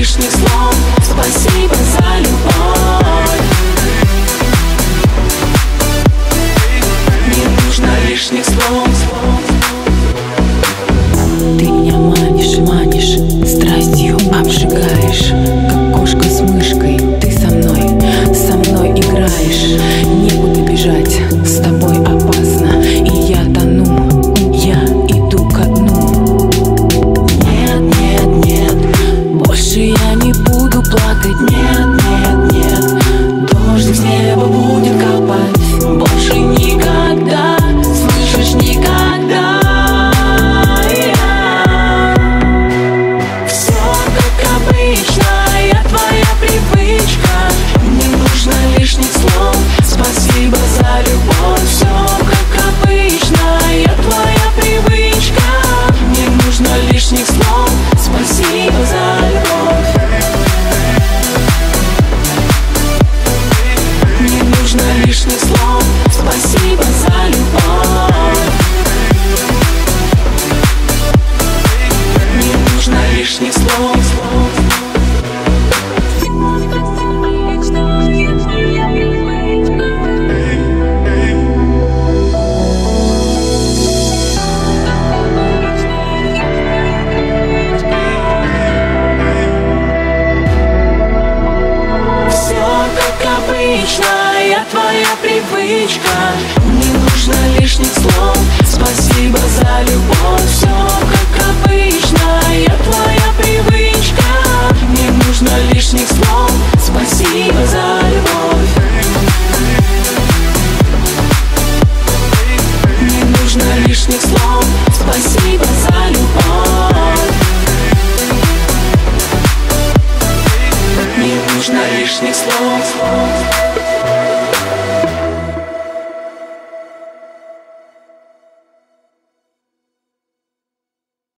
лишних слов. Спасибо за любовь. Не нужно лишних слов. Ты меня манишь, манишь, страстью обжигаешь, как кошка с мышкой. Ты со мной играешь. Некуда бежать, с тобой опасно, и я тону, я иду ко дну. Нет, нет, нет, больше я не буду плакать. Нет, нет, нет, дождик с неба будет капать. Больше никогда, слышишь, никогда. Спасибо за любовь, все как обычно, я твоя привычка. Не нужно лишних слов. Спасибо за любовь. Не нужно лишних слов. Спасибо за любовь. Не нужно лишних слов. Я твоя привычка. Не нужно лишних слов. Спасибо за любовь, все как обычно, я твоя привычка. Не нужно лишних слов. Спасибо за любовь. Не нужно лишних слов. Спасибо за любовь. Не нужно лишних слов.